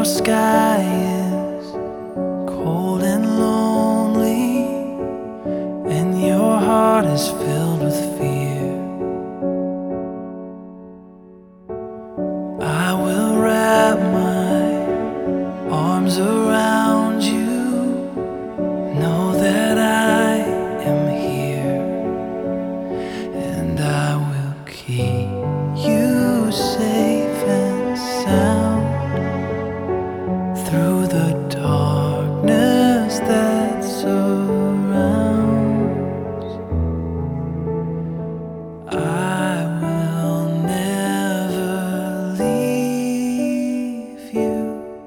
your sky is cold and lonely, and your heart is filled with fear, I will wrap my arms around you. Know that I am here, and I will keep you safe and sound through the darkness that surrounds. I will never leave you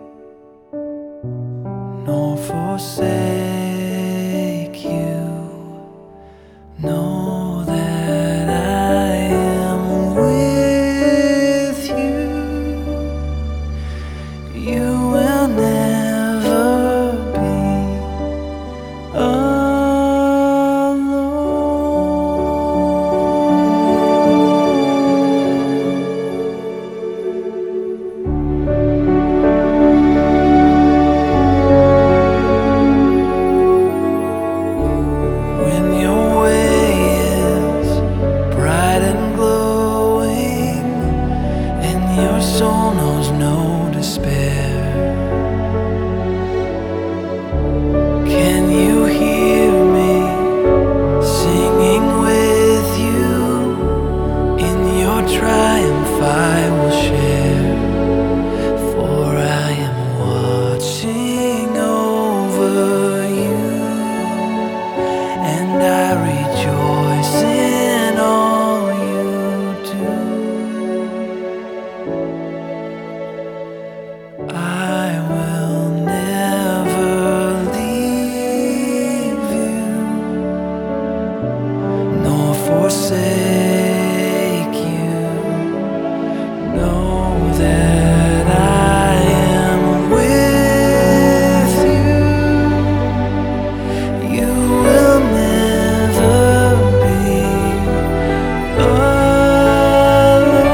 nor forsake you. Know that I am with you. You will never be alone. When your way is bright and glowing, and your soul knows no despair, can you hear me singing with you? In your triumph I will share, for I am watching over you, and I rejoice in all you do. I will never leave you nor forsake you. Know that I am with you. You will never be alone.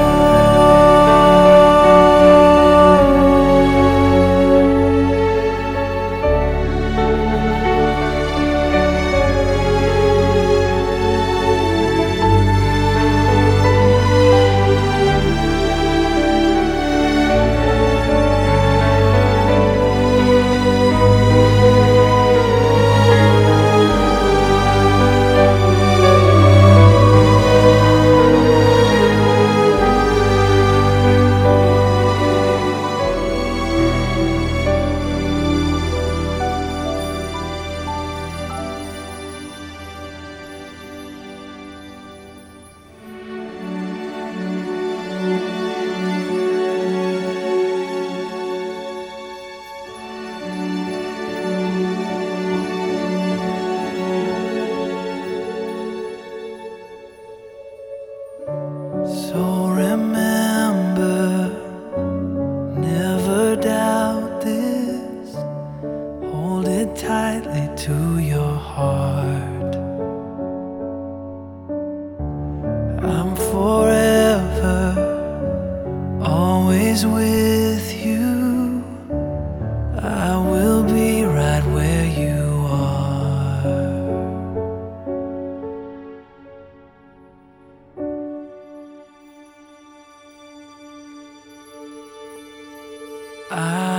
So remember, never doubt this. Hold it tightly to your heart. I'm forever, always with you. I will be right where you are.